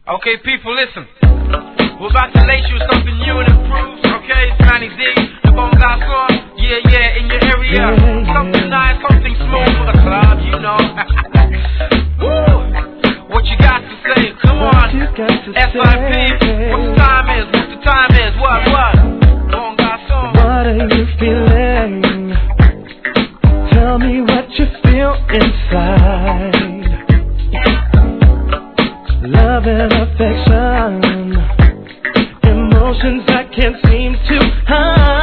Okay, people, listen. We're about to lace you with something new and improved. Okay, it's Manny D, the Bon Garçon. Yeah, in your area. Something nice, something smooth for the club, you know. Woo. What you got to say? Come on. SIP. What the time is? What? Bon Garçon. What are you feeling? Tell me what you feel inside. Love and affection, emotions I can't seem to hide.